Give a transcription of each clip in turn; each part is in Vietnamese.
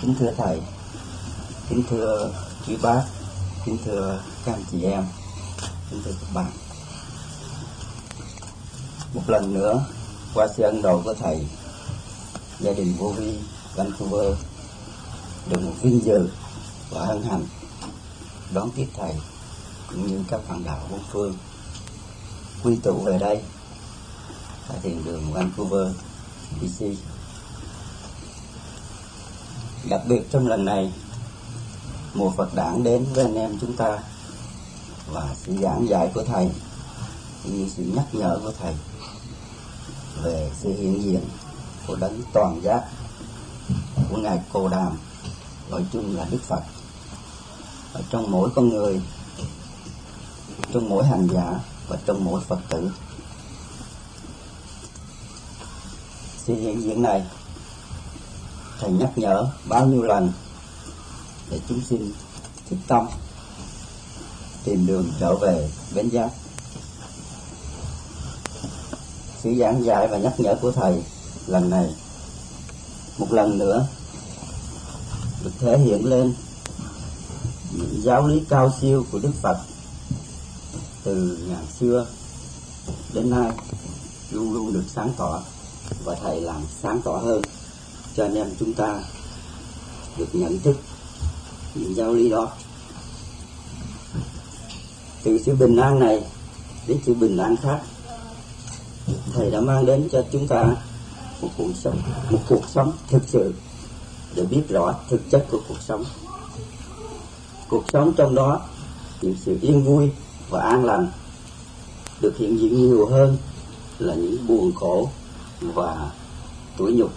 Kính thưa Thầy, kính thưa quý bác, kính thưa các anh chị em, kính thưa các bạn. Một lần nữa, qua sự ân độ của Thầy, gia đình Vô Vi Vancouver được một vinh dự và hân hạnh đón tiếp Thầy cũng như các bạn đạo bốn phương quy tụ về đây tại thiền đường Vancouver, BC. Đặc biệt trong lần này, mùa Phật đản đến với anh em chúng ta và sự giảng dạy của Thầy cũng như sự nhắc nhở của Thầy về sự hiện diện của đấng toàn giác của Ngài Cồ Đàm, nói chung là Đức Phật, ở trong mỗi con người, trong mỗi hành giả và trong mỗi Phật tử. Sự hiện diện này Thầy nhắc nhở bao nhiêu lần để chúng sinh thức tâm tìm đường trở về bến giác. Sự giảng dạy và nhắc nhở của Thầy lần này một lần nữa được thể hiện lên những giáo lý cao siêu của Đức Phật từ ngàn xưa đến nay luôn luôn được sáng tỏ, và Thầy làm sáng tỏ hơn cho anh em chúng ta được nhận thức những giáo lý đó. Từ sự bình an này đến sự bình an khác, Thầy đã mang đến cho chúng ta một cuộc sống thực sự để biết rõ thực chất của cuộc sống. Cuộc sống trong đó những sự yên vui và an lành được hiện diện nhiều hơn là những buồn khổ và tủi nhục.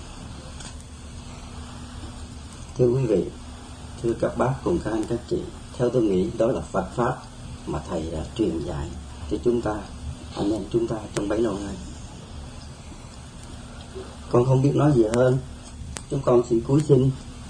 Thưa quý vị, thưa các bác cùng các anh các chị, theo tôi nghĩ đó là Phật Pháp mà Thầy đã truyền dạy cho chúng ta, anh em chúng ta trong bấy lâu nay. Con không biết nói gì hơn, chúng con xin cúi xin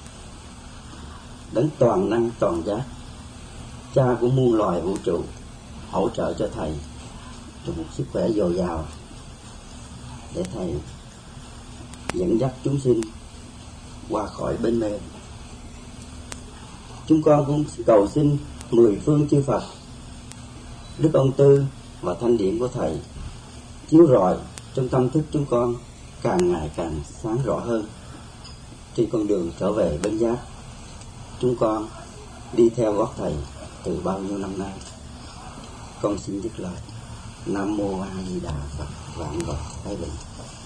đấng toàn năng toàn giác, Cha của muôn loài vũ trụ, hỗ trợ cho Thầy trong một sức khỏe dồi dào để Thầy dẫn dắt chúng sinh qua khỏi bến mê. Chúng con cũng cầu xin 10 phương chư Phật, Đức Ông Tư và Thanh Điển của Thầy chiếu rọi trong tâm thức chúng con càng ngày càng sáng rõ hơn trên con đường trở về bến giác. Chúng con đi theo gót Thầy từ bao nhiêu năm nay. Con xin dứt lời. Nam mô A Di Đà Phật. Vạn vật thái bình.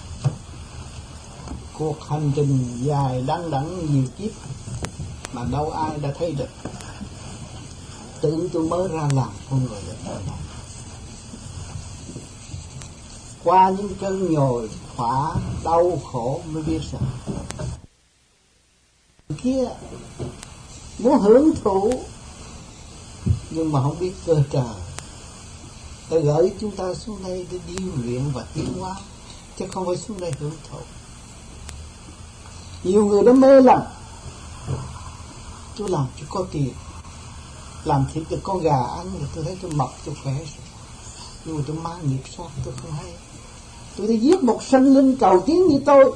Cuộc hành trình dài đăng đẵng nhiều kiếp mà đâu ai đã thấy được. Tưởng tôi mới ra làm con người ở đời này. Qua những cơn nhồi khỏa đau khổ mới biết rằng kia muốn hưởng thụ nhưng mà không biết cơ trời đã gửi chúng ta xuống đây để điêu luyện và tiến hóa, chứ không phải xuống đây hưởng thụ. Nhiều người đã mê lầm, tôi làm cho có tiền, làm thịt được con gà ăn rồi tôi thấy tôi mập, tôi khỏe rồi. Nhưng mà tôi mang nghiệp sát, tôi không hay. Tôi đi giết một sinh linh cầu tiến như tôi,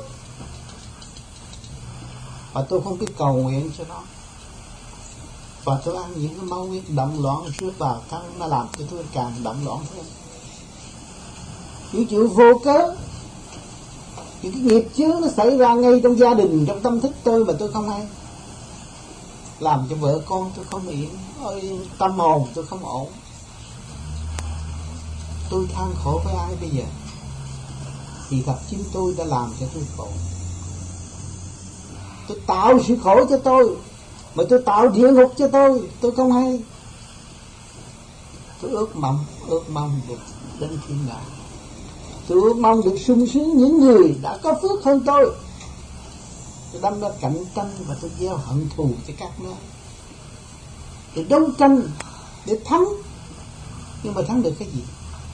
và tôi không biết cầu nguyện cho nó, và tôi ăn những cái máu huyết động loạn rước vào thân, nó làm cho tôi càng động loạn hơn. Những chuyện vô cớ, những cái nghiệp chướng nó xảy ra ngay trong gia đình, trong tâm thức tôi mà tôi không hay, làm cho vợ con tôi không yên, tâm hồn tôi không ổn. Tôi than khổ với ai bây giờ? Thì thật chính tôi đã làm cho tôi khổ. Tôi tạo sự khổ cho tôi, mà tôi tạo địa ngục cho tôi không hay. Tôi ước mong được đến thiên đàng. Tôi ước mong được sung sướng những người đã có phước hơn tôi. Tôi đâm ra cạnh tranh và tôi gieo hận thù cho các nơi, để đấu tranh, để thắng. Nhưng mà thắng được cái gì?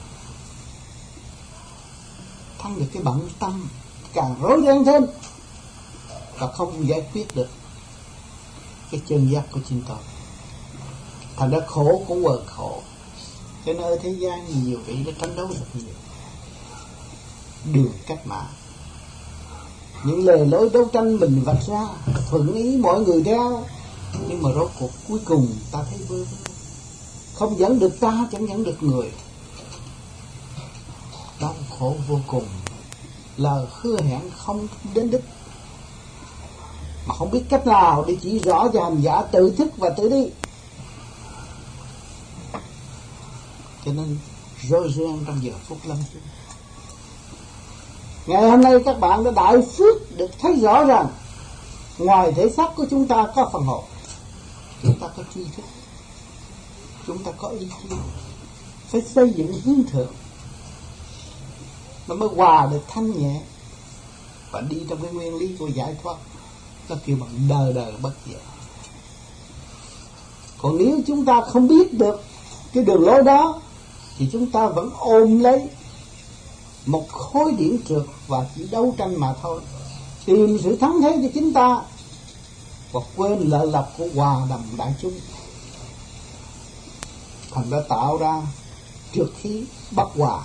Thắng được cái bận tâm càng rối ren thêm, và không giải quyết được cái chân giác của chính tôi. Thành ra khổ cũng vừa khổ. Cho nên ở thế gian nhiều vị đã tranh đấu rất nhiều. Đường cách mạng những lề lối đấu tranh mình vạch ra thuận ý mọi người theo, nhưng mà rốt cuộc cuối cùng ta thấy vơ vơ, không dẫn được ta, chẳng dẫn được người. Đau khổ vô cùng, lời hứa hẹn không đến đích, mà không biết cách nào để chỉ rõ cho hành giả tự thức và tự đi. Cho nên rối ren trong giờ phút lâm chung. Ngày hôm nay các bạn đã đại phước được thấy rõ rằng ngoài thể xác của chúng ta có phần hồn, chúng ta có tri thức, chúng ta có ý chí, phải xây dựng hướng thượng nó mới hòa được thanh nhẹ và đi trong cái nguyên lý của giải thoát. Nó kêu bằng đời đời bất diệt. Còn nếu chúng ta không biết được cái đường lối đó thì chúng ta vẫn ôm lấy một khối điển trượt và chỉ đấu tranh mà thôi, tìm sự thắng thế cho chính ta và quên lợi lộc của hòa đồng đại chúng. Thành đã tạo ra trượt khí bất hòa,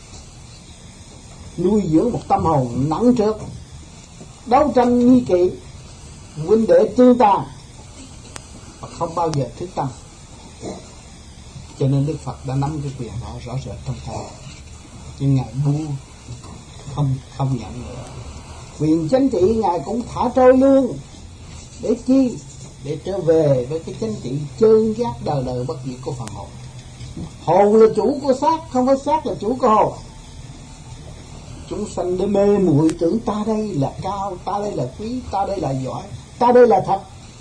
nuôi dưỡng một tâm hồn nặng trược, đấu tranh nghi kỵ, huynh đệ tương tàn và không bao giờ thức tâm. Cho nên Đức Phật đã nắm cái quyền đó rõ rệt trong tay, nhưng Ngài buông không nhận nữa. Quyền chánh trị Ngài cũng thả trôi luôn. Để chi? Để trở về với cái chánh trị chân giác đời đời bất diệt của phần hồn. Hồn là chủ của xác, không phải xác là chủ của hồn. Chúng sanh để mê muội tưởng ta đây là cao, ta đây là quý, ta đây là giỏi, ta đây là thật.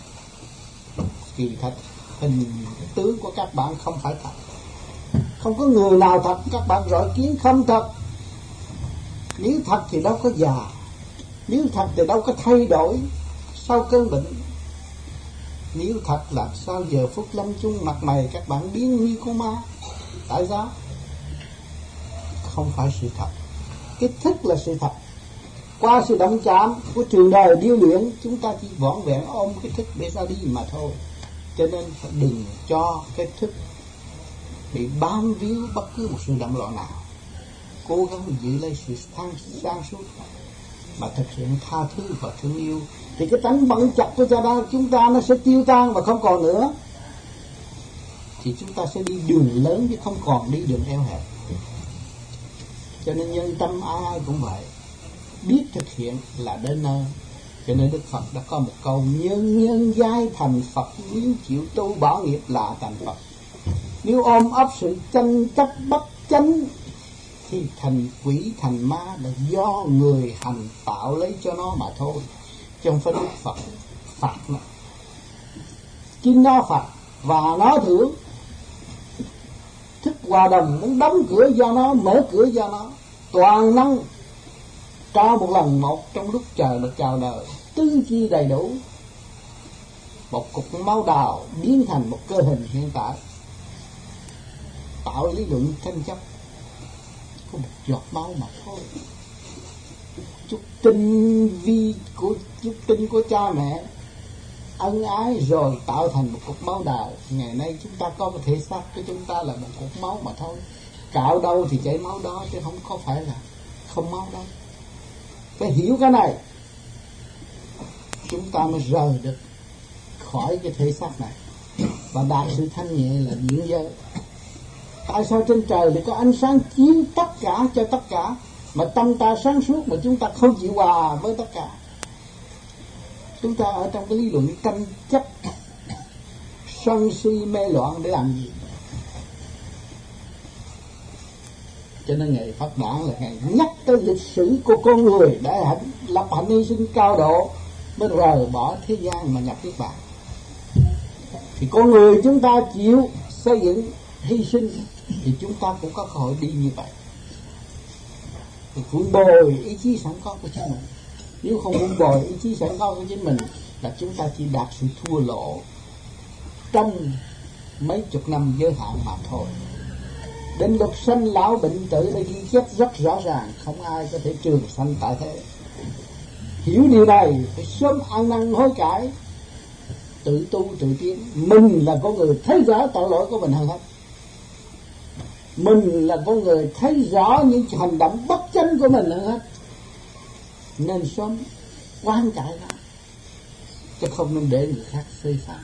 Kỳ thật hình tướng của các bạn không phải thật. Không có người nào thật, các bạn rọi kiến không thật. Nếu thật thì đâu có già, nếu thật thì đâu có thay đổi sau cơn bệnh. Nếu thật làm sao giờ phút lâm chung mặt mày các bạn biến như con ma? Tại sao? Không phải sự thật. Cái thức là sự thật. Qua sự động chạm của trường đời điêu luyện, chúng ta chỉ vỏn vẹn ôm cái thức để ra đi mà thôi. Cho nên phải đừng cho cái thức bị bám víu bất cứ một sự động loạn nào. Cố gắng giữ lấy sự sáng suốt mà thực hiện tha thứ và thương yêu, thì cái tánh bận chặt của chúng ta nó sẽ tiêu tan và không còn nữa. Thì chúng ta sẽ đi đường lớn chứ không còn đi đường eo hẹp. Cho nên nhân tâm ai cũng vậy, biết thực hiện là đến nơi. Cho nên Đức Phật đã có một câu: nhân nhân giai thành Phật, nếu chịu tu bảo nghiệp là thành Phật. Nếu ôm ấp sự tranh chấp bất chánh thì thành quỷ thành ma là do người hành tạo lấy cho nó mà thôi, chứ không phải Đức Phật phạt nó. Chính nó phạt và nó thưởng. Thức hòa đồng muốn đóng cửa do nó, mở cửa do nó, toàn năng trao một lần một trong lúc chờ được chào đời, tứ chi đầy đủ. Một cục máu đào biến thành một cơ hình hiện tại, tạo lý luận tranh chấp, có một giọt máu mà thôi. Chút tinh của cha mẹ ân ái rồi tạo thành một cục máu đào. Ngày nay chúng ta có một thể xác của chúng ta là một cục máu mà thôi. Cạo đâu thì chảy máu đó, chứ không có phải là không máu đâu. Phải hiểu cái này, chúng ta mới rời được khỏi cái thể xác này và đạt sự thanh nhẹ là điển giới. Tại sao trên trời thì có ánh sáng chiếu tất cả cho tất cả, mà tâm ta sáng suốt mà chúng ta không chịu hòa với tất cả? Chúng ta ở trong cái lý luận tranh chấp, sân si mê loạn để làm gì? Cho nên ngày Phật Đản là ngày nhắc tới lịch sử của con người đã lập hạnh hy sinh cao độ mới rời bỏ thế gian mà nhập Niết Bàn. Thì con người chúng ta chịu xây dựng hy sinh thì chúng ta cũng có cơ hội đi như vậy. Thì vun bồi ý chí sẵn có của chính mình. Nếu không vun bồi ý chí sẵn có của chính mình là chúng ta chỉ đạt sự thua lỗ trong mấy chục năm giới hạn mà thôi. Đến luật sanh lão bệnh tử đã ghi chép rất rõ ràng, không ai có thể trường sanh tại thế. Hiểu điều này phải sớm ăn năn hối cải, tự tu tự tiến. Mình là con người thấy rõ tội lỗi của mình hơn hết. Mình là con người thấy rõ những hành động bất chánh của mình hơn hết. Nên sớm quán chạy ra, chứ không nên để người khác phê phán.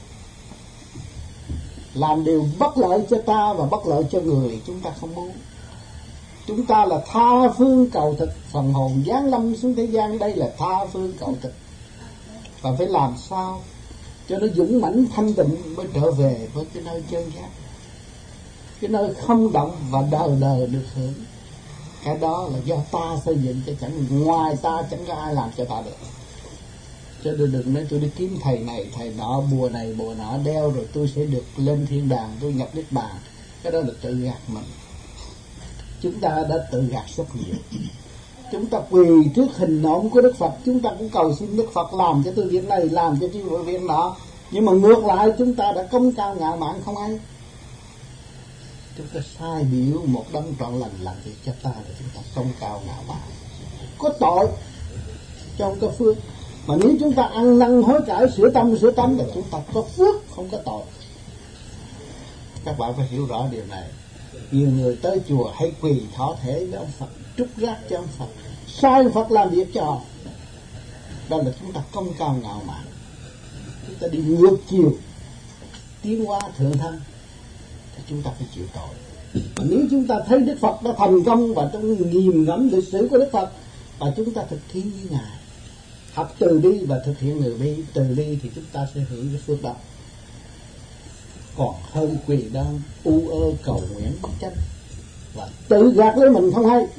Làm điều bất lợi cho ta và bất lợi cho người chúng ta không muốn. Chúng ta là tha phương cầu thực, phần hồn giáng lâm xuống thế gian đây là tha phương cầu thực, và phải làm sao cho nó dũng mãnh thanh tịnh mới trở về với cái nơi chân giác, cái nơi không động và đời đời được hưởng. Cái đó là do ta xây dựng, chứ chẳng ngoài ta chẳng có ai làm cho ta được. Cho nên đừng nói tôi đi kiếm thầy này thầy nọ, bùa này bùa nọ đeo rồi tôi sẽ được lên thiên đàng, tôi nhập niết bàn. Cái đó là tự gạt mình. Chúng ta đã tự gạt rất nhiều. Chúng ta quỳ trước hình nộm của Đức Phật, chúng ta cũng cầu xin Đức Phật làm cho tôi việc này, làm cho tôi việc nọ. Nhưng mà ngược lại chúng ta đã công cao ngạo mạn không ai. Chúng ta sai biểu một đấng trọn lành làm việc cho ta để chúng ta công cao ngạo mạn, có tội trong có phước. Mà nếu chúng ta ăn năn hối cải sửa tâm là chúng ta có phước, không có tội. Các bạn phải hiểu rõ điều này. Nhiều người tới chùa hay quỳ thọ thể với ông Phật, trút rác cho ông Phật, sai ông Phật làm việc cho họ. Đó là chúng ta công cao ngạo mạn, chúng ta đi ngược chiều tiến hóa thượng thân, thì chúng ta phải chịu tội. Mà nếu chúng ta thấy Đức Phật đã thành công và trong nghiền ngẫm lịch sử của Đức Phật, và chúng ta thực thi như Ngài, học từ bi và thực hiện từ bi thì chúng ta sẽ hưởng cái phước đó. Còn hơn quỳ đang u ơ cầu nguyện bất chánh và tự gạt lấy mình không hay.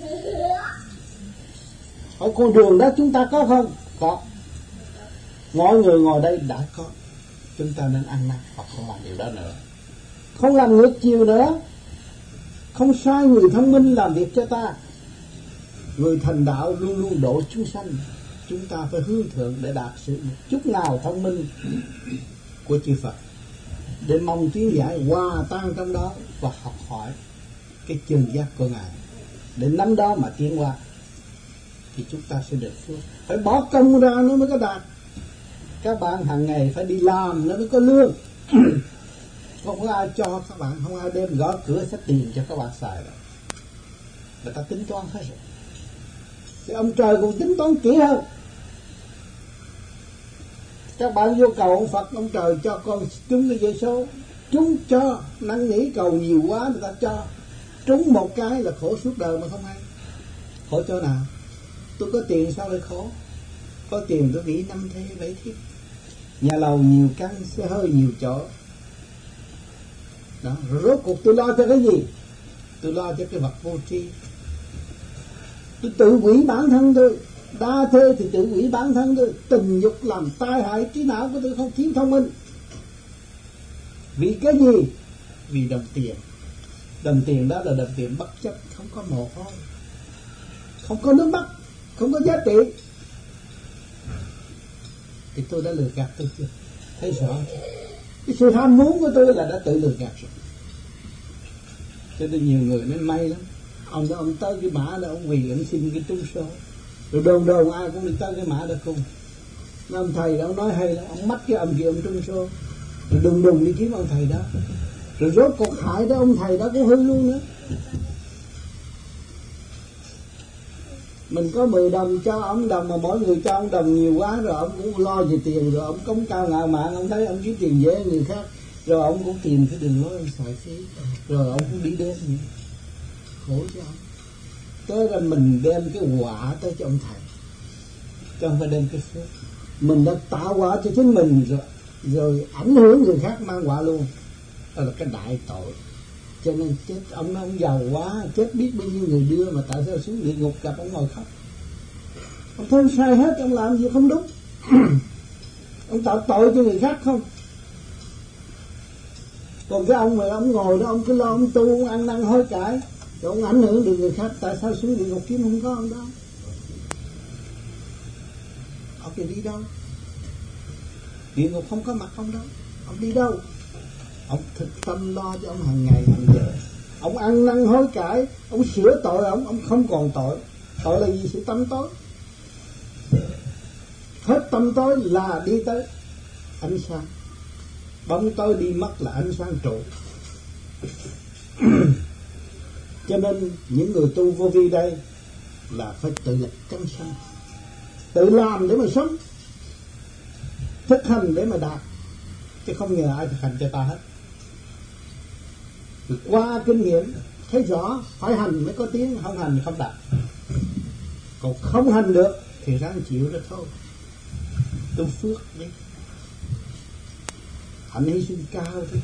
Ở con đường đó chúng ta có không? Có. Mọi người ngồi đây đã có. Chúng ta nên ăn năn và không làm điều đó nữa, không làm ngược chiều nữa, không sai người thông minh làm việc cho ta. Người thành đạo luôn luôn độ chúng sanh. Chúng ta phải hướng thượng để đạt sự chút nào thông minh của chư Phật, để mong tiến giải hòa tan trong đó và học hỏi cái chân giác của Ngài, để nắm đó mà tiến qua thì chúng ta sẽ được phước. Phải bỏ công ra nó mới có đạt. Các bạn hàng ngày phải đi làm nó mới có lương. Không có ai cho các bạn, không ai đem gõ cửa xách tiền cho các bạn xài đâu. Người ta tính toán hết rồi. Thì ông trời cũng tính toán kỹ hơn. Các bạn vô cầu ông Phật, ông trời cho con trúng cái giấy số, trúng cho, năn nỉ cầu nhiều quá người ta cho. Trúng một cái là khổ suốt đời mà không hay. Khổ chỗ nào? Tôi có tiền sao lại khổ? Có tiền tôi nghĩ 5 thế 7 thiết, nhà lầu nhiều căn, xe hơi nhiều chỗ. Đó, rồi rốt cuộc tôi lo cho cái gì? Tôi lo cho cái vật vô tri. Tôi tự hủy bản thân tôi. Đa thê thì tự hủy bản thân tôi. Tình dục làm tai hại trí não của tôi, không thiếu thông minh. Vì cái gì? Vì đồng tiền. Đồng tiền đó là đồng tiền bất chấp, không có mồ hôi, không có nước mắt, không có giá trị. Thì tôi đã lừa gạt tôi chưa? Thấy rõ chưa? Cái sự ham muốn của tôi là đã tự lừa gạt rồi. Cho nên nhiều người nên may lắm. Ông tới cái mã đó, ông quỳ, ông xin cái trúng số. Rồi đồn ai cũng đi tới cái mã đó cùng. Ông thầy đó, ông nói hay lắm, ông mách cái ông kia ông trúng số. Rồi đùng đi kiếm ông thầy đó. Rồi rốt cuộc hại đó, ông thầy đó cũng hư luôn nữa. Mình có 10 đồng cho ông đồng, mà mỗi người cho ông đồng nhiều quá, rồi ông cũng lo về tiền, rồi ông cống cao ngạo mạn, ông thấy ông kiếm tiền dễ người khác, rồi ông cũng tìm cái đường lối ông xài phí, rồi ông cũng đi đến gì khổ cho ông. Tới ra mình đem cái quả tới cho ông thầy, chứ không phải đem cái phước. Mình đã tạo quả cho chính mình rồi ảnh hưởng người khác mang quả luôn. Đó là cái đại tội. Cho nên chết ông giàu quá, chết biết bao nhiêu người đưa, mà tại sao xuống địa ngục gặp ông ngồi khóc? Ông thấy sai hết, ông làm gì không đúng. Ông tạo tội cho người khác không. Còn cái ông mà ông ngồi đó, ông cứ lo ông tu, ông ăn năn hối cải, rồi ông ảnh hưởng được người khác, tại sao xuống địa ngục kiếm không có ông đó? Ông thì đi đâu? Địa ngục không có mặt ông đâu. Ông đi đâu? Ông thực tâm lo cho ông hàng ngày hàng giờ. Ông ăn năn hối cải, ông sửa tội, ông không còn tội. Tội là gì? Sự tâm tối. Hết tâm tối là đi tới ánh sáng. Bóng tối đi mất là ánh sáng trụ. Cho nên những người tu vô vi đây là phải tự lực cánh sanh. tự làm để mà sống, thực hành để mà đạt, chứ không nhờ ai thực hành cho ta hết. Qua kinh nghiệm thấy rõ phải hành mới có tiếng, không hành không đạt. Còn không hành được thì ráng chịu đó thôi, tu phước đi, hạnh hy sinh cao đi,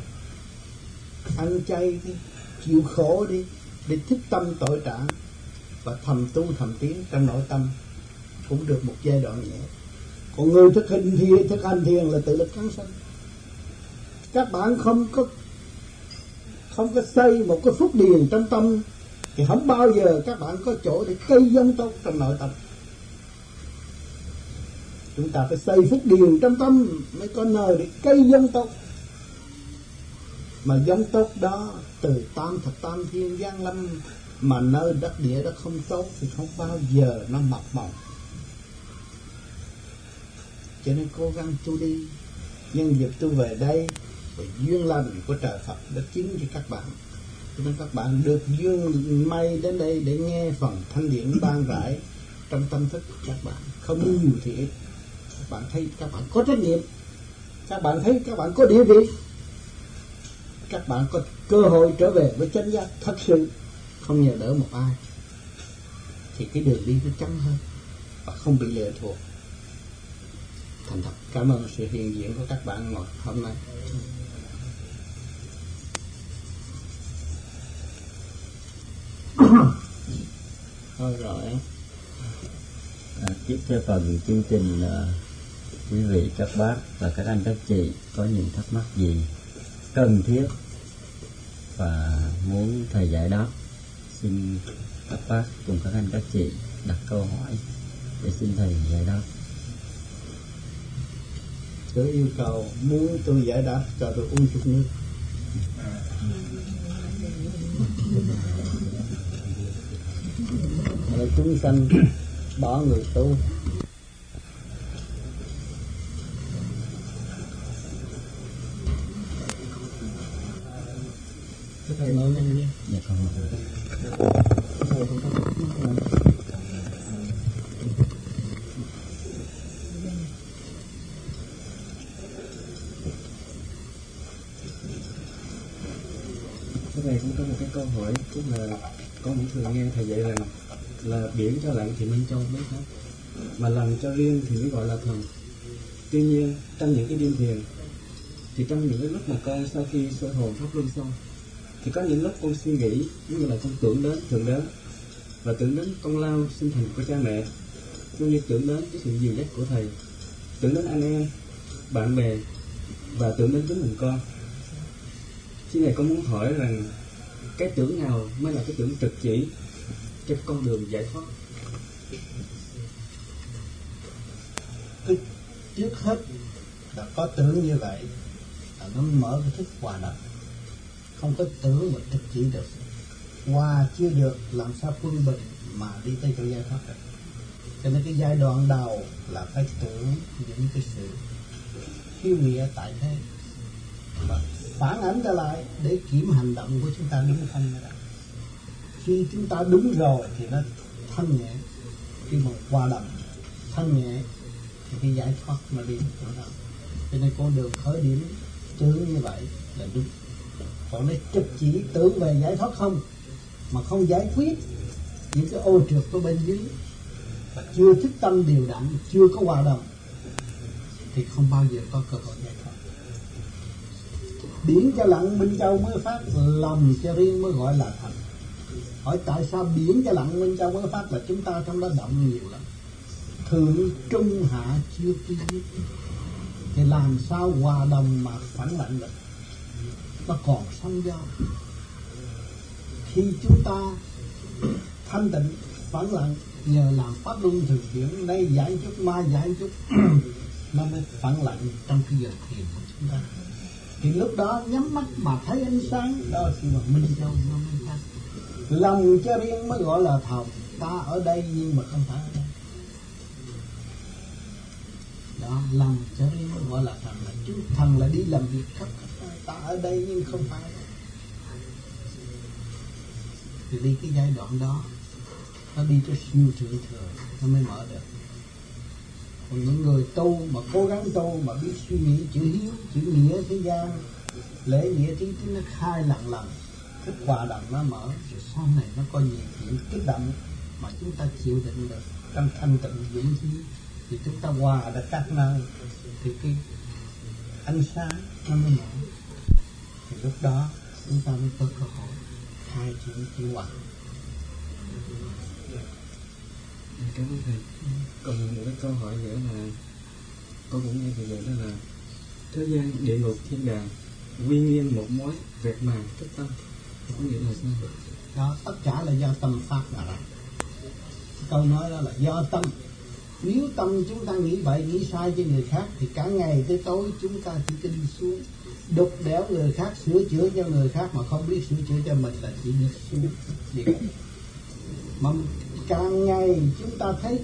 ăn chay đi, chịu khổ đi, để thức tâm tội trạng và thầm tu thầm tiến trong nội tâm cũng được một giai đoạn nhẹ. Còn người thực hành thiền là tự lực cắn sanh. Các bạn không có xây một cái phúc điền trong tâm thì không bao giờ các bạn có chỗ để cây giống tốt trong nội tâm. Chúng ta phải xây phúc điền trong tâm mới có nơi để cây giống tốt. Mà giống tốt đó từ tam thập tam thiên giáng lâm, mà nơi đất địa đó không tốt thì không bao giờ nó mọc màu. Cho nên cố gắng tu đi. Nhân dịp tu về đây và duyên lành của trời Phật đã chứng cho các bạn, cho nên các bạn được duyên may đến đây để nghe phần thanh điển ban rải trong tâm thức của các bạn. Không nhiều thì ít. Các bạn thấy các bạn có trách nhiệm, các bạn thấy các bạn có địa vị, các bạn có cơ hội trở về với chánh giác thật sự, không nhờ đỡ một ai, thì cái đường đi nó trắng hơn và không bị lệ thuộc. Thành thật cảm ơn sự hiện diện của các bạn ngày hôm nay. Thôi rồi. Tiếp theo phần chương trình, quý vị các bác và các anh các chị có những thắc mắc gì cần thiết và muốn thầy giải đáp, xin các bác cùng các anh các chị đặt câu hỏi để xin thầy giải đáp. Tôi yêu cầu muốn tôi giải đáp cho tôi uống chút nước. Rồi chúng sanh bỏ người tu. Thầy nói nhanh nhé. Dạ không. Cái này cũng có một cái câu hỏi, tức là con cũng thường nghe thầy dạy rằng là biển cho lặng thì minh châu mới khác, mà làm cho riêng thì mới gọi là thần. Tuy nhiên trong những cái đêm thiền thì trong những cái lúc mà con sau khi soi hồn pháp luân xong thì có những lúc con suy nghĩ, như là con tưởng đến thượng đế và tưởng đến công lao sinh thành của cha mẹ, cũng như tưởng đến cái sự dìu dắt của thầy, tưởng đến anh em, bạn bè và tưởng đến chính mình con. Khi này con muốn hỏi rằng cái tưởng nào mới là cái tưởng trực chỉ cho con đường giải thoát? Trước hết là có tưởng như vậy là nó mở cái thức hòa đồng. Không có tưởng mà trực chỉ được, hòa chưa được làm sao quân bình mà đi tới chỗ giải thoát được. Cho nên cái giai đoạn đầu là phải tưởng những cái sự khiêu nghĩa tại thế và phản ánh trở lại để kiểm hành động của chúng ta đúng không. Khi chúng ta đúng rồi thì nó thanh nhẹ, khi mà hòa đồng thanh nhẹ thì cái giải thoát mà đi chỗ đó. Cho nên con đường khởi điểm tưởng như vậy là đúng. Còn nó trực chỉ tưởng về giải thoát không mà không giải quyết những cái ô trượt của bên dưới và chưa thức tâm điều đặn, chưa có hòa đồng thì không bao giờ có cơ hội giải thoát. Biển cho lặng Minh Châu mới phát, lòng cho riêng mới gọi là thành. Hỏi tại sao biển cho lặng Minh Châu mới phát là chúng ta trong đó động nhiều lắm, thượng trung hạ chưa quy nhất, thì làm sao hòa đồng mà phản lạnh được. Nó còn sóng gió. Khi chúng ta thanh tịnh phản lặng nhờ làm pháp luân thường chuyển, nay giải chút mai giải chút nó mới phản lặng trong cái giờ thiền của chúng ta. Thì lúc đó nhắm mắt mà thấy ánh sáng đó thì mà Minh Châu nó mới khác. Lòng cho riêng mới gọi là thần. Ta ở đây nhưng mà không phải ở đây. Đó, lòng cho riêng mới gọi là thần. Là chứ thần là đi làm việc khắp khắp. Ta ở đây nhưng không phải ở đây. Thì đi cái giai đoạn đó nó đi cho siêu thượng thừa nó mới mở được. Còn những người tu mà cố gắng tu mà biết suy nghĩ chữ hiếu, chữ nghĩa thế gian, lễ nghĩa trí nó khai lần lần, cái hòa đồng nó mở, rồi sau này nó có nhiều chuyện kích động mà chúng ta chịu đựng được trong thanh tịnh dũng khí, thì chúng ta hòa được các nơi, thì cái ánh sáng nó mới mở, thì lúc đó chúng ta mới có cơ hội khai triển chuyển hóa. Cảm ơn thầy. Còn một cái câu hỏi nữa là con cũng nghe thầy dạy đó là thế gian, địa ngục, thiên đàng quy nguyên một mối vẹt màng tất tâm, có nghĩa là sao? Đó, tất cả là do tâm phát ra. Câu nói đó là do tâm. Nếu tâm chúng ta nghĩ bậy, nghĩ sai với người khác, thì cả ngày tới tối chúng ta chỉ có đi xuống đục đẽo người khác, sửa chữa cho người khác mà không biết sửa chữa cho mình, là chỉ đi xuống địa ngục. Mà càng ngày chúng ta thấy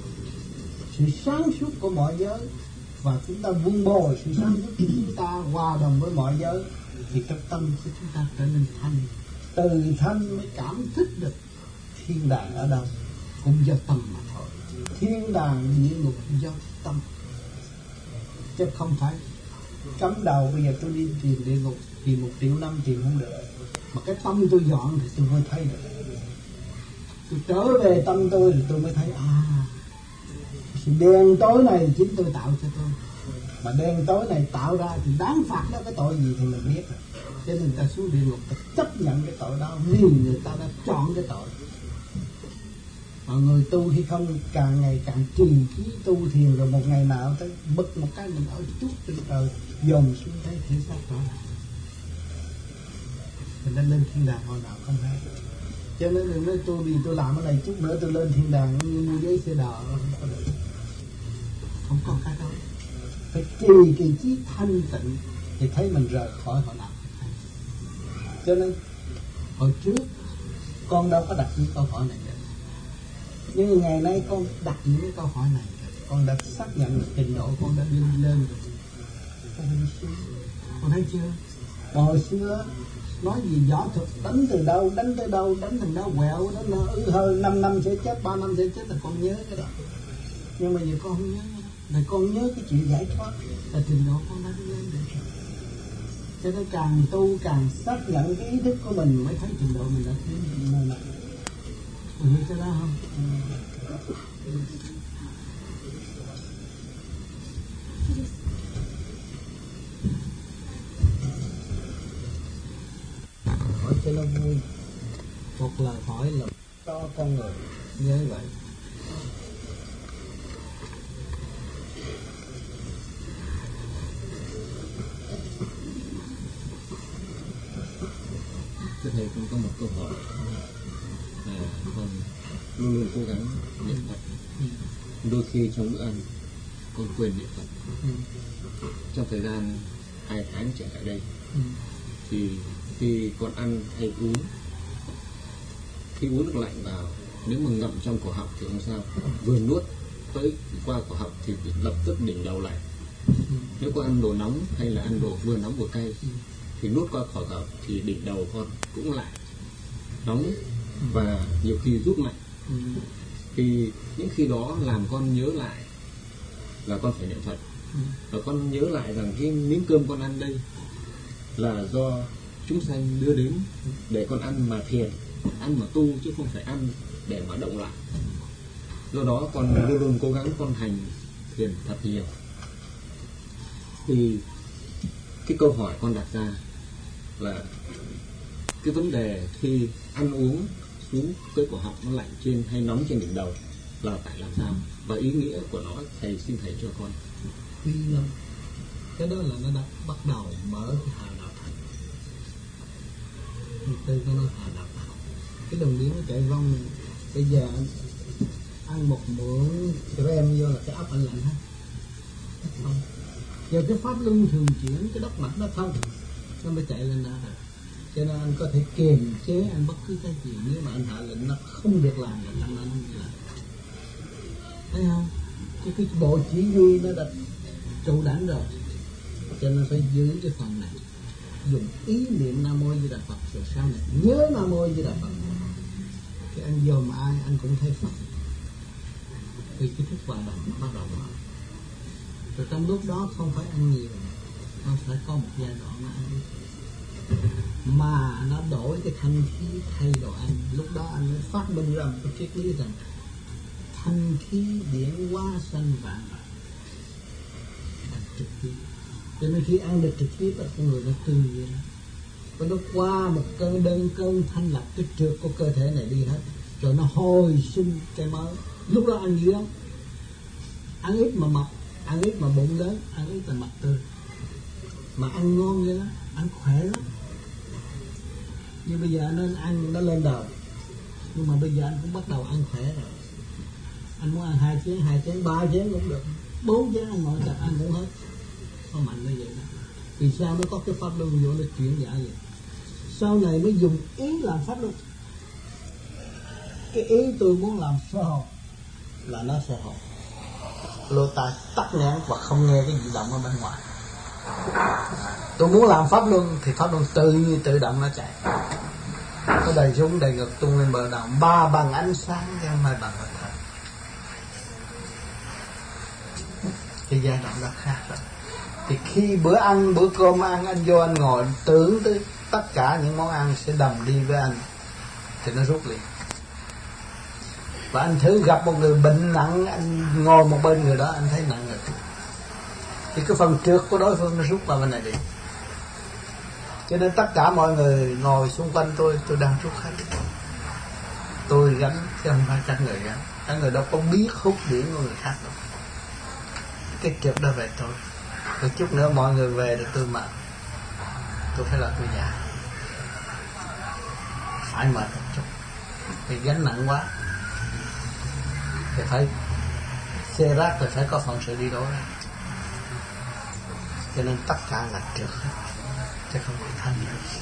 sự sáng suốt của mọi giới, và chúng ta vun bồi sự sáng suốt của chúng ta hòa đồng với mọi giới, thì cái tâm của chúng ta trở nên thanh. Từ thanh mới cảm thức được thiên đàng ở đâu, cũng do tâm mà thôi. Thiên đàng địa ngục do tâm, chứ không phải cắm đầu bây giờ tôi đi tìm địa ngục thì 1 triệu năm tìm không được, mà cái tâm tôi dọn thì tôi mới thấy được. Tôi trở về tâm tôi thì tôi mới thấy sự đen tối này chính tôi tạo cho tôi, mà đen tối này tạo ra thì đáng phạt đó, cái tội gì thì mình biết rồi. Cho nên người ta xuống địa ngục ta chấp nhận cái tội đó, vì người ta đã chọn cái tội. Mà người tu khi không càng ngày càng trì khí tu thiền, rồi một ngày nào tới bật một cái mình ở chút trên trời dồn xuống thấy thể xác rõ ràng, mình đã lên thiên đàng hồi nào không hay. Cho nên đừng nói tôi vì tôi làm cái này chút nữa tôi lên thiên đàng như mua giấy xe đò, không có được, không có cái đó. Phải trì kỳ trí thanh tịnh thì thấy mình rời khỏi hồi nào. Cho nên hồi trước con đâu có đặt những câu hỏi này được, nhưng ngày nay con đặt những cái câu hỏi này, con đã xác nhận được trình độ con đã đi lên rồi. Con đi xuống, con thấy chưa? Hồi xưa nói gì võ thuật đánh từ đâu, đánh tới đâu, đánh thằng đó quẹo, đánh nó hơi 5 năm sẽ chết, 3 năm sẽ chết, là con nhớ cái đó. Nhưng mà giờ con không nhớ, là con nhớ cái chuyện giải thoát, là trình độ con đã đi lên được. Cho nên càng tu càng xác nhận cái ý thức của mình mới thấy trình độ mình đã tiến nơi nào. Mình hiểu cái đó không? Hỏi cho nó vui. Một lời hỏi là cho con người nhớ vậy. Thưa thầy, con có một câu hỏi là con luôn luôn cố gắng niệm Phật. Đôi khi trong bữa ăn con quên niệm Phật. Trong thời gian 2 tháng trở lại đây, thì khi con ăn hay uống, khi uống nước lạnh vào, nếu mà ngậm trong cổ họng thì không sao, vừa nuốt tới qua cổ họng thì lập tức đỉnh đầu lạnh. Nếu con ăn đồ nóng hay là ăn đồ vừa nóng vừa cay thì nuốt qua cổ họng thì đỉnh đầu con cũng lại nóng và nhiều khi rút mạnh. Thì những khi đó làm con nhớ lại là con phải niệm Phật, và con nhớ lại rằng cái miếng cơm con ăn đây là do chúng sanh đưa đến để con ăn mà thiền, ăn mà tu, chứ không phải ăn để mà động lại. Do đó con luôn luôn cố gắng con hành thiền thật nhiều. Thì cái câu hỏi con đặt ra là cái vấn đề khi ăn uống xuống tới cổ họng nó lạnh trên hay nóng trên đỉnh đầu là phải làm sao, và ý nghĩa của nó thầy xin thầy cho con. Quy lắm. Cái đó là nó đã bắt đầu mở cái hà đạo thành. Từ cái nó hà đạo thành, cái đồng điếu nó chạy vong. Bây giờ ăn một muỗng krem vô là cái óc anh lạnh hết. Không. Giờ cái pháp luân thường chuyển, cái đốc mạch nó thông, nó mới chạy lên đó rồi. Cho nên anh có thể kiềm chế ăn bất cứ cái gì, nếu mà anh hạ lệnh nó không được làm là anh không làm. Thấy không? Cái bộ chỉ huy nó đã trụ đảnh rồi, cho nên phải giữ cái phần này, dùng ý niệm Nam Mô Di Đà Phật, rồi sau này nhớ Nam Mô Di Đà Phật, thì anh dòm ai anh cũng thấy Phật, vì cái thức hòa đồng nó bắt đầu mở. Rồi trong lúc đó không phải ăn nhiều, nó phải có một giai đoạn nó ăn ít, mà nó đổi cái thanh khí thay đồ ăn. Lúc đó anh mới phát minh ra một cái triết lý rằng thanh khí điển hóa sanh vạn vật, ăn trực tiếp. Cho nên khi ăn được trực tiếp là con người nó tư duy, và nó qua một cơn thanh lọc cái trượt của cơ thể này đi hết, rồi nó hồi sinh cái mới. Lúc đó ăn dữ lắm, ăn ít mà mập, ăn ít mà bụng lớn, ăn ít mà mặt tươi, mà ăn ngon vậy đó, ăn khỏe lắm. Nhưng bây giờ nên ăn nó lên đầu, nhưng mà bây giờ anh cũng bắt đầu ăn khỏe rồi. Anh muốn ăn 2 chén, 3 chén cũng được, 4 chén anh ngồi chặt ăn cũng hết. Có mạnh như vậy đó. Vì sao nó có cái pháp luân vô nó chuyển dạ vậy? Sau này mới dùng ý làm pháp luân. Cái ý tôi muốn làm sơ hồn là nó sơ hồn, lỗ tai tắc nghẽn và không nghe cái gì động ở bên ngoài. Tôi muốn làm pháp luân thì pháp luân tự động nó chạy. Nó đầy súng đầy ngực tung lên bờ đầu, 3 bằng ánh sáng chứ không phải bằng hơi thở. Cái giai đoạn đó khác rồi. Thì khi bữa ăn, bữa cơm ăn, anh vô anh ngồi tưởng tới tất cả những món ăn sẽ đồng đi với anh, thì nó rút liền. Và anh thử gặp một người bệnh nặng, anh ngồi một bên người đó, anh thấy nặng rồi, thì cái phần trượt của đối phương nó rút vào bên này đi. Cho nên tất cả mọi người ngồi xung quanh tôi đang rút hết. Tôi gánh chứ không phải các người gánh. Các người đâu có biết hút điển của người khác đâu. Cái trượt đó về tôi. Rồi chút nữa mọi người về rồi tôi mệt. Tôi phải là tôi già, phải mệt một chút, vì gánh nặng quá thì phải xe rác, rồi phải có phận sự đi đổ ra. Cho nên tất cả là trượt hết, chứ không có thanh được.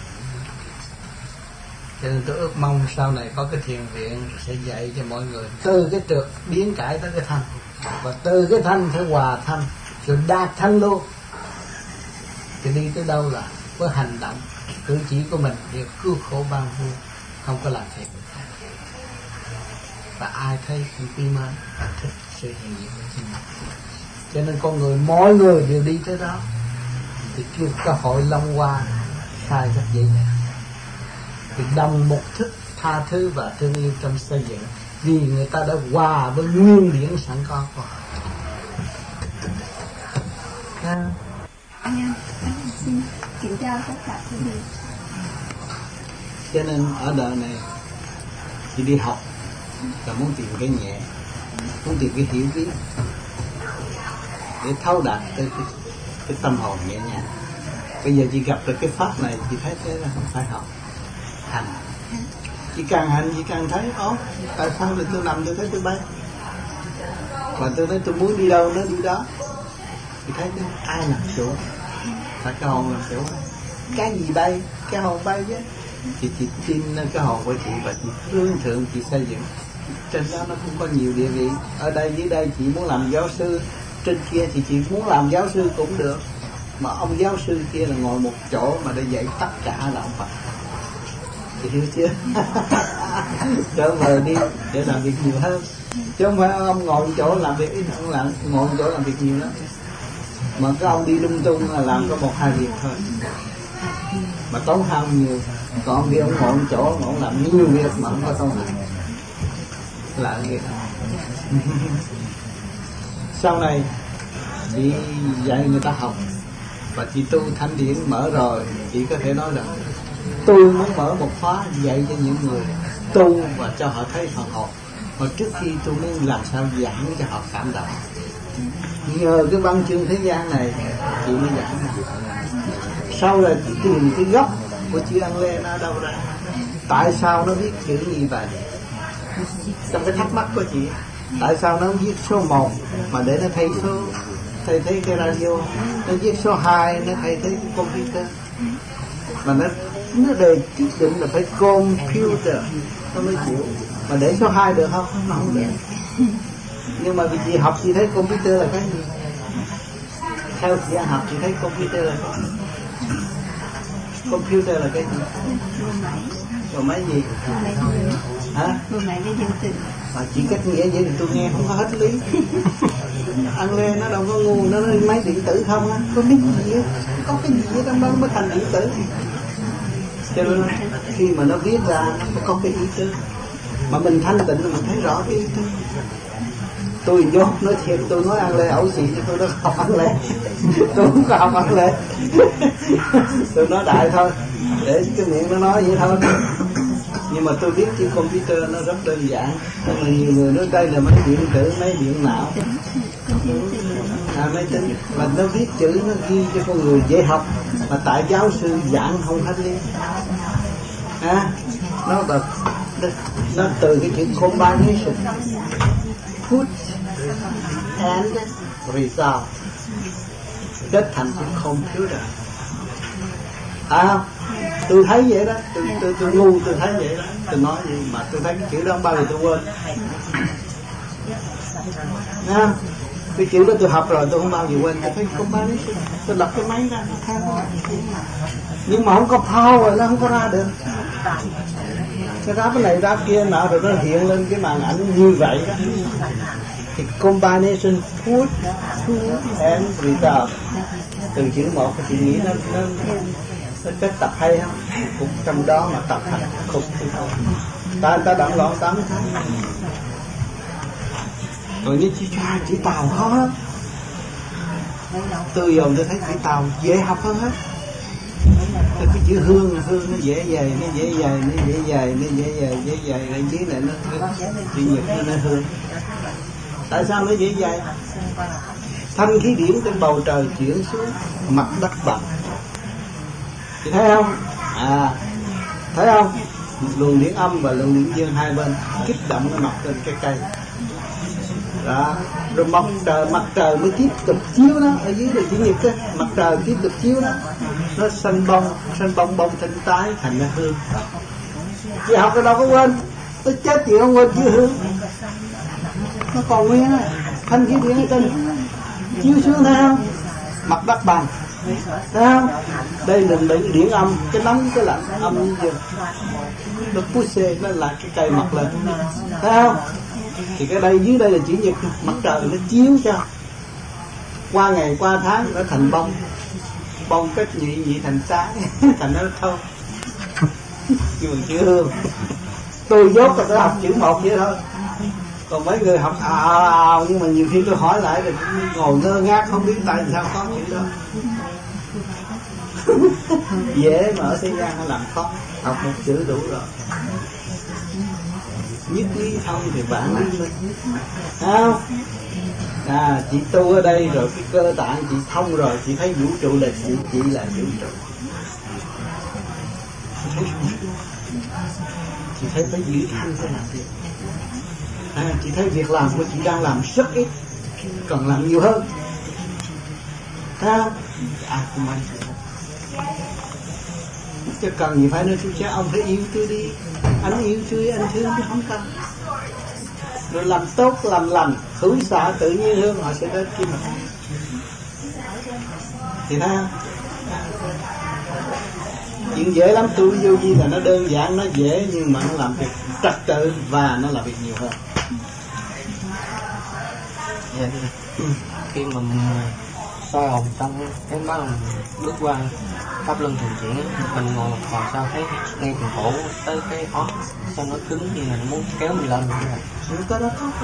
Cho nên tôi ước mong sau này có cái thiền viện sẽ dạy cho mọi người từ cái trượt biến cải tới cái thanh, và từ cái thanh phải hòa thanh, rồi đạt thanh luôn. Thì đi tới đâu là với hành động cử chỉ của mình đều cứu khổ ban vui, không có làm thiệt người khác. Và ai thấy cũng quy mến và thích sự hiện diện của chính mình. Cho nên con người, mọi người đều đi tới đó, thì kêu cơ hội long hoa khai rất dễ dàng. Thì đồng một thức tha thứ và thương yêu trong xây dựng, vì người ta đã hòa với nguyên điển sẵn có của họ. Anh xin kính chào tất cả quý vị. Cho nên ở đời này thì đi học là muốn tìm cái nhẹ, muốn tìm cái hiểu biết để thấu đạt tới cái tâm hồn nhẹ nhàng. Bây giờ chị gặp được cái pháp này, chị thấy thế là không phải học, hành. Chị càng hành chị càng thấy, tại sao thì tôi nằm tôi thấy tôi bay, và tôi thấy tôi muốn đi đâu nó đi đó. Chị thấy ai làm chủ? Phải cái hồn làm chủ. Cái gì bay? Cái hồn bay chứ. Chị tin cái hồn của chị và chị hướng thượng, chị xây dựng. Trên đó nó cũng có nhiều địa vị. Ở đây dưới đây chị muốn làm giáo sư, trên kia thì chị muốn làm giáo sư cũng được. Mà ông giáo sư kia là ngồi một chỗ mà để dạy tất cả là ông Phật. Chị hiểu chưa? Trở về đi để làm việc nhiều hơn, chứ không phải ông ngồi chỗ làm việc ít, ông ngồi chỗ làm việc nhiều lắm. Mà cái ông đi lung tung là làm có 1-2 việc thôi mà tốn hao nhiều. Còn ông đi ông ngồi chỗ mà ông làm nhiều việc mà không có tốn hao là việc. Sau này chị dạy người ta học và chị tu thanh điển mở rồi, chị có thể nói rằng tôi muốn mở một khóa dạy cho những người tu và cho họ thấy Phật học. Mà trước khi tôi muốn làm sao giảng cho họ cảm động. Nhờ cái văn chương thế gian này chị mới giảng. Sau rồi chị tìm cái gốc của chữ An Lê nó đâu ra, tại sao nó viết chữ như vậy. Trong cái thắc mắc của chị, tại sao nó viết số 1 mà để nó thay số, thay thấy cái radio, nó viết số 2 nó thay thấy cái computer, mà nó đều quyết định là phải computer nó mới chịu. Mà để số 2 được không? Nó không được. Nhưng mà vì chị học chị thấy computer là cái gì? Theo chị học chị thấy computer là cái gì? Computer là cái gì? Bộ máy gì? Bộ máy gì? Hả? Bộ máy để điều chỉnh. Mà chỉ cách nghĩa vậy thì tôi nghe không có hết lý. Ăn lê nó đâu có ngu, nó nói máy điện tử không á, có cái gì á, có cái gì ở trong đó mới thành điện tử. Cho nên khi mà nó viết ra nó có cái ý tứ, mà mình thanh tịnh là mình thấy rõ cái ý tứ. Tôi vô nói thiệt, tôi nói ăn lê ẩu xì chứ tôi đâu học ăn lê. Tôi không có học ăn lê. Tôi nói đại thôi, để cái miệng nó nói vậy thôi. Nhưng mà tôi biết trên computer nó rất đơn giản. Nhưng mà nhiều người nói đây là máy điện tử, máy điện não, máy tính. Mà nó viết chữ, nó ghi cho con người dễ học. Mà tại giáo sư giảng không hết lý. Nó từ cái chữ combination, put and result, kết thành chữ computer. Tôi thấy vậy đó, tôi ngu, tôi thấy vậy đó, tôi nói gì mà tôi thấy cái chữ đó không bao giờ tôi quên. Cái chữ đó tôi học rồi tôi không bao giờ quên. Tôi thấy combination, tôi lập cái máy ra nó theo. Nhưng mà không có power, nó không có ra được. Cái ráp cái này ráp kia nọ rồi nó hiện lên cái màn ảnh như vậy đó. Thì combination put and result, từ chữ một cái chữ nghĩa nó kết tập hay không? Cũng trong đó mà tập thành khúc thì thôi. Ta động loạn 8 tháng. Rồi như chữ Tàu khó lắm. Tôi dồn tôi thấy chữ Tàu dễ học hơn hết. Cái chữ hương nó dễ dày, nó dễ dày, nó dễ dày, nó dễ dày, dễ dày, ở dưới này nó chữ nhật nó hương. Tại sao nó dễ dày? Thanh khí điển trên bầu trời chuyển xuống mặt đất bằng. Chị thấy không? Thấy không? Luồng điển âm và luồng điển dương hai bên kích động nó mọc lên cái cây. Đó. Rồi mặt trời mới tiếp tục chiếu nó, ở dưới là chữ nhật đó, mặt trời tiếp tục chiếu nó, nó xanh bông thanh tái thành ra hương. Chị học cái đâu có quên, tôi chết chị không quên chữ hương, nó còn nguyên á. Thanh khí điển ở trên chiếu xuống thấy không? Mặt đất bằng, thấy không? Đây là điển âm, cái nóng cái lạnh âm như nó push nó là cái cây mọc lên, thấy không? Thì cái đây dưới đây là chữ nhật, mặt trời nó chiếu cho, qua ngày qua tháng nó thành bông kết nhị thành trái, thành nó thơm. Nhưng mà chữ hương tôi dốt là tôi học chữ một vậy thôi. Còn mấy người học nhưng mà nhiều khi tôi hỏi lại thì ngồi ngơ ngác không biết tại sao có chữ đó. Dễ mà ở thế gian nó làm khó, học một chữ đủ rồi. Nhất lý thông thì vạn lý minh, không? Chị tu ở đây rồi cái cơ tạng chị thông rồi, chị thấy vũ trụ là chị là vũ trụ. Chị thấy phải giữ thanh để làm việc. Chị thấy việc làm của chị đang làm rất ít, cần làm nhiều hơn. Thấy không? Không ai chứ cần gì phải nói chú cha ông phải yêu tôi đi, anh yêu tôi, anh thương chứ không cần. Rồi làm tốt làm lành hữu xạ tự nhiên hương họ sẽ đến kia mà. Thì thấy không? Chuyện dễ lắm, tu vô vi là nó đơn giản, nó dễ nhưng mà nó làm việc trật tự và nó làm việc nhiều hơn. Khi mà mình soi hồn trong cái mắt mình bước qua pháp luân thường chuyển, mình ngồi một hồi sau thấy ngay từ cổ tới cái óc sao nó cứng như là nó muốn kéo mình lên vậy. Có đó có.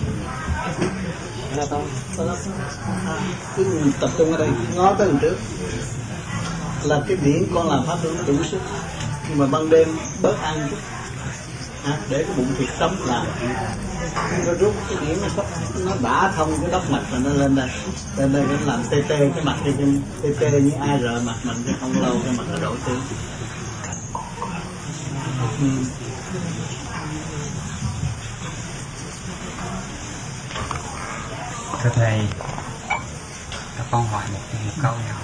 Nó cứ tập trung ở đây ngó tới lần trước là cái điển con làm pháp luân đủ sức, nhưng mà ban đêm bớt ăn chút, để cái bụng thịt sống làm nó rút cái điển nó đã thông cái đốc mạch và nó lên đây nó làm tê cái mặt đi, tê như ai rợ mặt mình chứ không lâu cái mặt nó đổ tướng. Thưa thầy, các con hỏi một câu nhỏ.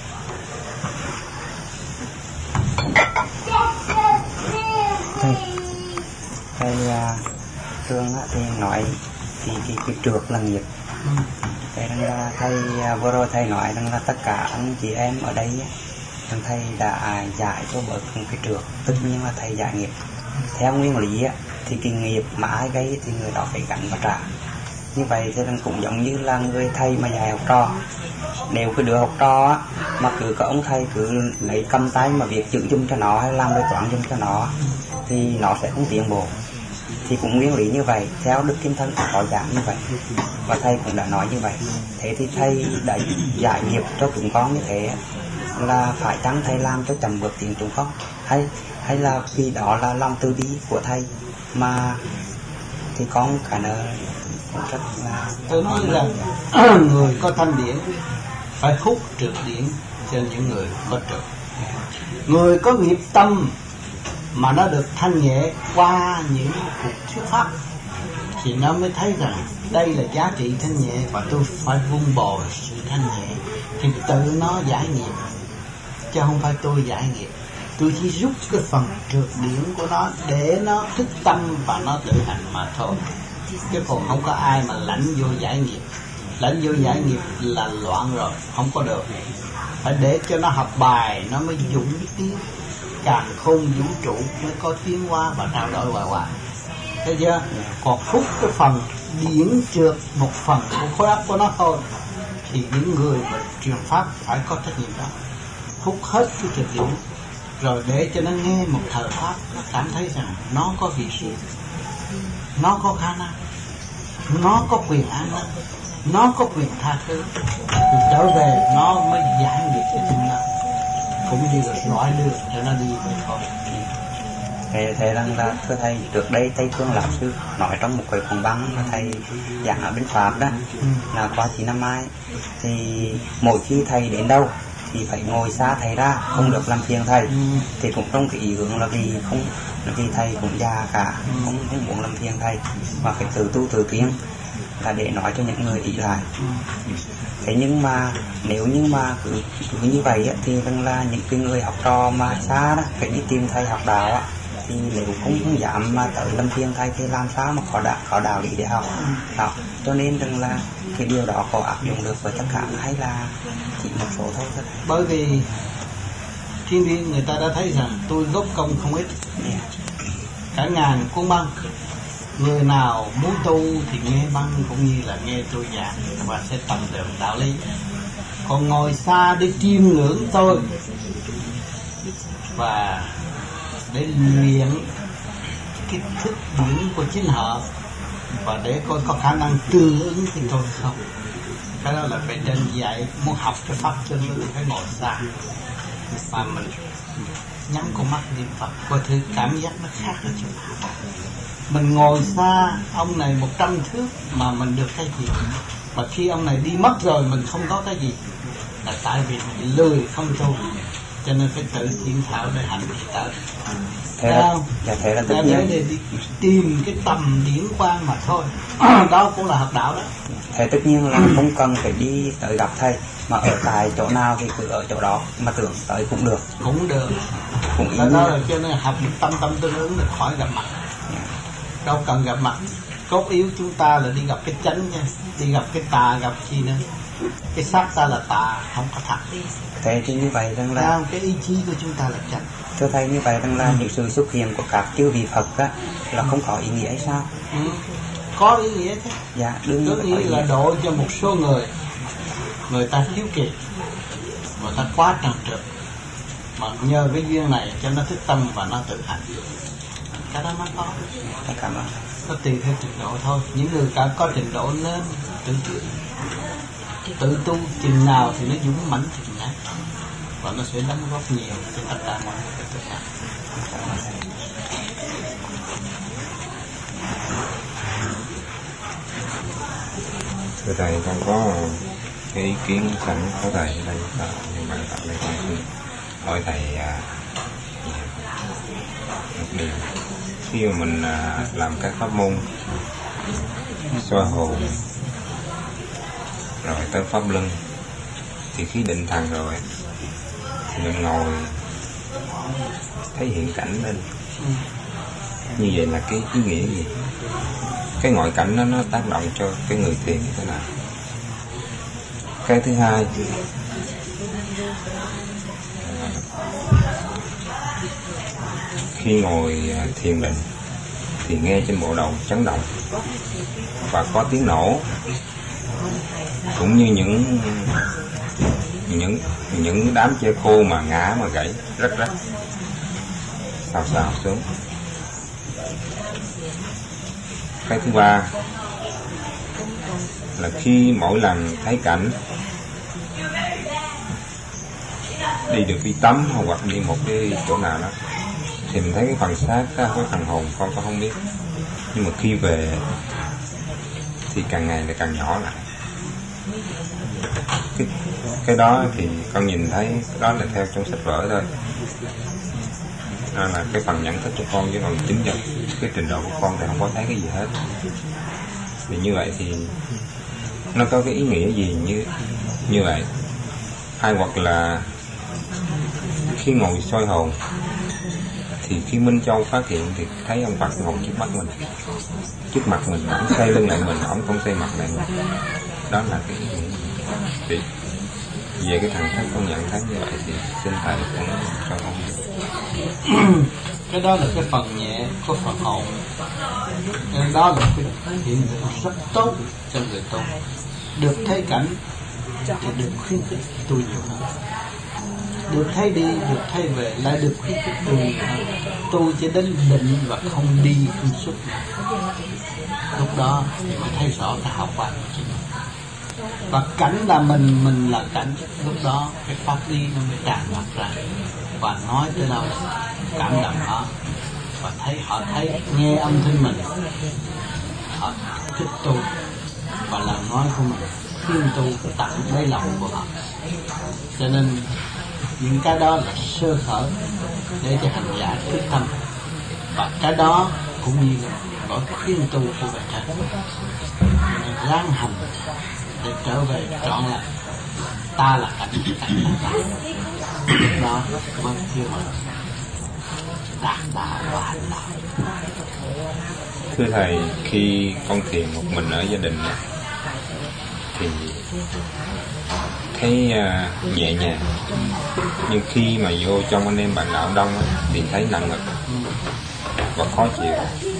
Thầy Trương thì nói thì cái trượt là nghiệp. Thầy đang là thầy vừa rồi thầy nói rằng là tất cả anh chị em ở đây thầy đã giải cho bớt cái trượt, tất nhiên là thầy giải nghiệp. Theo nguyên lý thì cái nghiệp mà ai gây thì người đó phải gánh và trả. Như vậy thì cũng giống như là người thầy mà dạy học trò, nếu cái đứa học trò á, mà cứ có ông thầy cứ lấy cầm tay mà viết chữ chung cho nó hay làm bài toán chung cho nó thì nó sẽ không tiến bộ. Thì cũng nguyên lý như vậy, theo Đức Kim Thân có giảng như vậy, và thầy cũng đã nói như vậy. Thế thì thầy đã giải nghiệp cho chúng con như thế là phải chăng thầy làm cho chậm bước tiến chúng con, hay là vì đó là lòng từ bi của thầy mà thì con cả nợ rất là. Tôi nói là người có thanh điển phải hút trượt điển cho những người có trượt. Người có nghiệp tâm mà nó được thanh nhẹ qua những cuộc thuyết pháp thì nó mới thấy rằng đây là giá trị thanh nhẹ và tôi phải vun bồi sự thanh nhẹ, thì tự nó giải nghiệp chứ không phải tôi giải nghiệp. Tôi chỉ rút cái phần trượt điển của nó để nó thức tâm và nó tự hành mà thôi, chứ còn không có ai mà lãnh vô giải nghiệp. Lãnh vô giải nghiệp là loạn rồi, không có được. Phải để cho nó học bài nó mới dũng tiến, càng khôn vũ trụ mới có tiến hóa và trao đổi hoài hoài. Thấy chưa? Còn phút cái phần điển trượt một phần của khối óc của nó thôi thì những người mà truyền pháp phải có trách nhiệm đó, hút hết cái trượt điển rồi để cho nó nghe một thời pháp, nó cảm thấy rằng nó có vị trí, nó có khả năng, nó có quyền an năng, nó có quyền tha thứ, thì trở về nó mới giải nghiệp cho chúng nó, cũng như là loại đường cho nó đi vậy thôi. Thầy rằng là thưa thầy, trước đây Tây Phương Lão Sư nói trong một cái cuốn băng mà thầy giảng ở bên Pháp đó, là qua 9 năm mai, thì mỗi khi thầy đến đâu thì phải ngồi xa thầy ra, không được làm phiền thầy. Thì cũng trong cái ý hướng là vì thầy cũng già cả, không muốn làm phiền thầy mà phải tự tu tự tiến, là để nói cho những người ý lại. Thế nhưng mà nếu như mà cứ như vậy á, thì rằng là những cái người học trò mà xa đó phải đi tìm thầy học đạo á, thì nếu không dám mà tới lâm phiền thầy thì làm sao mà có đạo lý để học đó. Cho nên rằng là cái điều đó có áp dụng được với tất cả hay là chỉ một số thôi. Bởi vì thiên nhiên người ta đã thấy rằng tôi góp công không ít, cả ngàn cuốn băng, người nào muốn tu thì nghe băng cũng như là nghe tôi giảng và sẽ tầm được đạo lý. Còn ngồi xa để chiêm ngưỡng tôi và để luyện cái thức điển của chính họ và để có khả năng tương ứng thì tôi không. Cái đó là phải trên dạy, muốn học cái pháp chân lý phải ngồi xa mà mình nhắm con mắt niệm Phật, coi thứ cảm giác nó khác ở chỗ nào. Mình ngồi xa ông này 100 thước mà mình được cái gì, mà khi ông này đi mất rồi mình không có cái gì, là tại vì mình lười không tu, cho nên phải tự triển thảo để hành thì tới. Thế là tất nhiên để đi tìm cái tầm điển quang mà thôi. Đó cũng là học đạo đó. Thế tất nhiên là không cần phải đi tới gặp thầy, mà ở tại chỗ nào thì cứ ở chỗ đó, mà tưởng tới cũng được. Cũng được. Cũng đó là cho nên học được tâm tương ứng là khỏi gặp mặt. Đâu cần gặp mặt. Cốt yếu chúng ta là đi gặp cái chánh nha, đi gặp cái tà gặp chi nữa. Cái xác ta là tà, không có thật. Thế thì như vậy rằng là cái ý chí của chúng ta là chánh. Thưa thầy, như vậy rằng là những sự xuất hiện của các chư vị Phật á, là không có ý nghĩa hay sao? Có ý nghĩa chứ. Dạ, đương nhiên có nghĩa là độ cho một số người ta thiếu kiệt, người ta quá trần trượt, mà nhờ cái duyên này cho nó thức tâm và nó tự hành. Cái đó nó có. Cảm ơn. Nó tùy theo trình độ thôi. Những người có trình độ nên tự tu chừng nào thì nó dũng mãnh chừng nào, và nó sẽ đóng góp nhiều cho tất cả mọi người thực hành. Thưa thầy, con có cái ý kiến sẵn có thầy ở đây, nhưng mà tại đây con xin hỏi thầy một điều. Khi mà mình làm các pháp môn xoa hồn rồi tới pháp luân, thì khi định thần rồi thì mình ngồi thấy hiện cảnh lên, như vậy là cái ý nghĩa gì? Cái ngoại cảnh đó nó tác động cho cái người thiền như thế nào? Cái thứ hai, khi ngồi thiền định thì nghe trên bộ đầu chấn động và có tiếng nổ, cũng như những đám tre khô mà ngã mà gãy rách xào xào xuống. Cái thứ ba là khi mỗi lần thấy cảnh đi tắm hoặc đi một cái chỗ nào đó thì mình thấy cái phần xác, cái phần hồn con không biết, nhưng mà khi về thì càng ngày lại càng nhỏ lại. Cái đó thì con nhìn thấy đó là theo trong sách vở thôi, đó là cái phần nhận thức của con, chứ còn chính ra cái trình độ của con thì không có thấy cái gì hết. Thì như vậy thì nó có cái ý nghĩa gì như vậy? Hay hoặc là khi ngồi soi hồn thì khi Minh Châu phát hiện thì thấy ông Phật ngồi trước mặt mình, ông xoay lưng lại mình, ông không xoay mặt lại mình. Đó là cái ý nghĩa. Thì về cái thần thức con nhận thấy như vậy thì xin thầy cũng cho con biết. Cái đó là cái phần nhẹ của phần hồn, nên đó là cái hiện tượng rất tốt cho người tu. Được thấy cảnh thì được khuyến khích tu nhiều hơn, được thấy đi, được thấy về lại được khuyến khích tu nhiều hơn. Tu chỉ đến định và không đi không xuất, lúc đó thì mới thấy rõ cái hào quang của chính mình. Và cảnh là mình là cảnh, lúc đó cái pháp lý nó mới tràn ngập ra và nói tới đâu cảm động họ, và họ thấy nghe âm thanh mình, họ thích tu và lời nói của mình khuyên tu tặng đáy lòng của họ. Cho nên những cái đó là sơ khởi để cho hành giả quyết tâm, và cái đó cũng như là gọi khuyên tu của bề trên, ráng hành để trở về trọn lại ta là cảnh là ta. Lúc đó mới kêu mà đạt đạo và hành đạo. Thưa thầy, khi con thiền một mình ở gia đình thì thấy nhẹ nhàng, nhưng khi mà vô trong anh em bạn đạo đông thì thấy nặng ngực và khó chịu.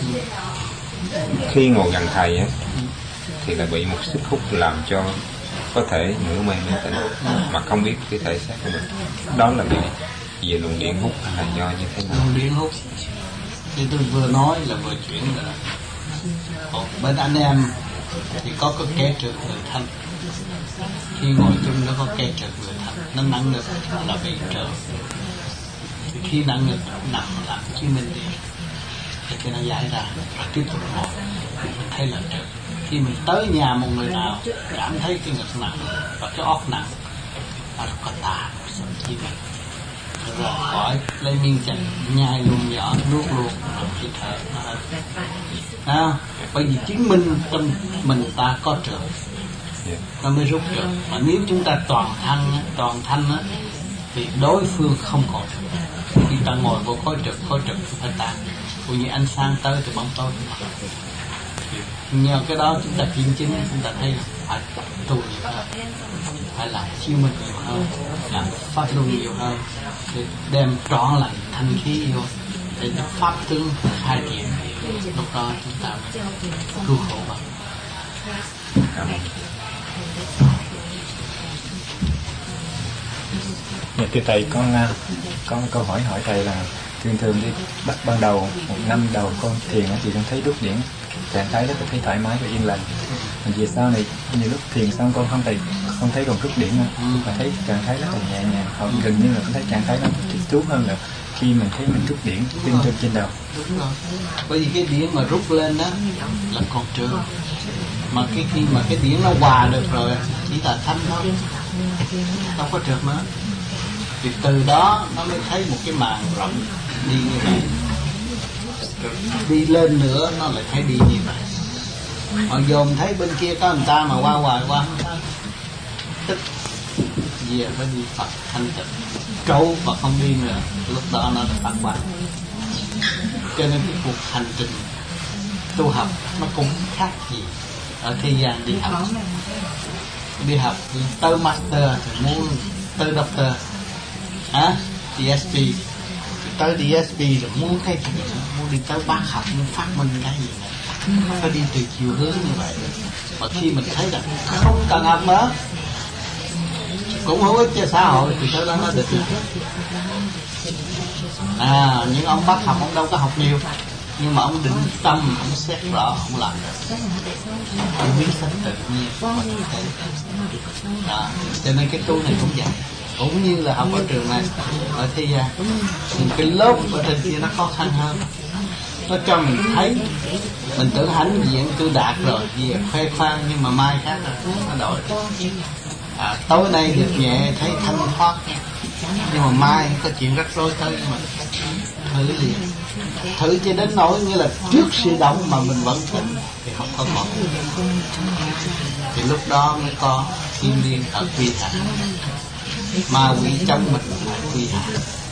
Khi ngồi gần thầy thì lại bị một sức hút làm cho có thể nửa mê nửa tỉnh mà không biết cái thể xác của mình. Đó là bị về luồng điện hút hay là do như thế nào? Luồng điện hút thì tôi vừa nói là vừa chuyển rồi. Bên anh em thì có cái kẻ trượt người thân. Khi ngồi chung nó có kẻ trượt người thân, nó nặng ngực là bị trượt. Thì khi nặng ngực nằm làm chứng minh đi thì cái nó giải ra và tiếp tục ngồi, mình thấy là trượt. Khi mình tới nhà một người nào cảm thấy cái ngực nặng và cái óc nặng, nó có tà sân chi mình rồi khỏi lấy miếng chanh nhai luôn nhỏ nuốt luôn rồi khi thở nó hết. Bởi vì chứng minh trong mình ta có trượt nó mới rút trượt. Mà nếu chúng ta toàn thanh thì đối phương không còn trượt. Khi ta ngồi vô khối trượt phải tan. Cũng như ánh sáng tới thì bóng tối. Nhờ cái đó chúng ta kiểm chứng, chúng ta thấy phải tu nhiều hơn, phải làm chiêu minh nhiều hơn, làm pháp luân nhiều hơn, để đem trọn lành thanh khí vô để cho pháp tướng khai triển. Lúc đó chúng ta cứu khổ bằng. Thưa thầy, con câu hỏi thầy là thường đi bắt ban đầu một năm đầu con thiền thì con thấy rút điển trạng thái rất là thấy thoải mái và yên lành. Về sau này nhiều lúc thiền xong con không thấy còn rút điển nữa, mà thấy trạng thái rất là nhẹ nhàng, gần như là con thấy trạng thái nó thích thú hơn là khi mình thấy mình rút điển trên đầu. Đúng rồi. Bởi vì cái điển mà rút lên đó là còn trượt, mà khi mà cái điển nó hòa được rồi chỉ là thanh thôi, đâu có trượt nữa. Thì từ đó nó mới thấy một cái màn rộng đi như vậy, rồi đi lên nữa nó lại thấy đi như vậy. Mà dồn thấy bên kia có người ta mà qua hoài qua tức về phải đi Phật thanh tịnh trâu và không đi nữa, lúc đó nó phát quang. Cho nên cái cuộc hành trình tu học nó cũng khác gì ở thế gian đi học tới master thì muốn tới doctor PhD tới DSP rồi muốn cái gì, muốn đi tới bác học, muốn phát minh cái gì này, phải đi từ chiều hướng như vậy. Mà khi mình thấy rằng không cần học nữa, cũng hữu ích cho xã hội, thì tới đó nó được. Những ông bác học ông đâu có học nhiều, nhưng mà ông định tâm, ông xét rõ, ông làm được. Ông biết sách tự nhiên. Cho nên cái tu này cũng vậy, cũng như là học ở trường này, ở thế gian, cái lớp ở trên kia nó khó khăn hơn. Nó cho mình thấy, mình tưởng hãnh diện tôi đạt rồi, vì khoe khoang, nhưng mà mai khác rồi, nó đổi. Tối nay được nhẹ thấy thanh thoát, nhưng mà mai có chuyện rắc rối tới mình. Thử liền, thử cho đến nỗi như là trước sự động mà mình vẫn tỉnh thì không có còn. Thì lúc đó mới có thiên liêng ở quy hạ, ma quỷ chống mình là quy hạ.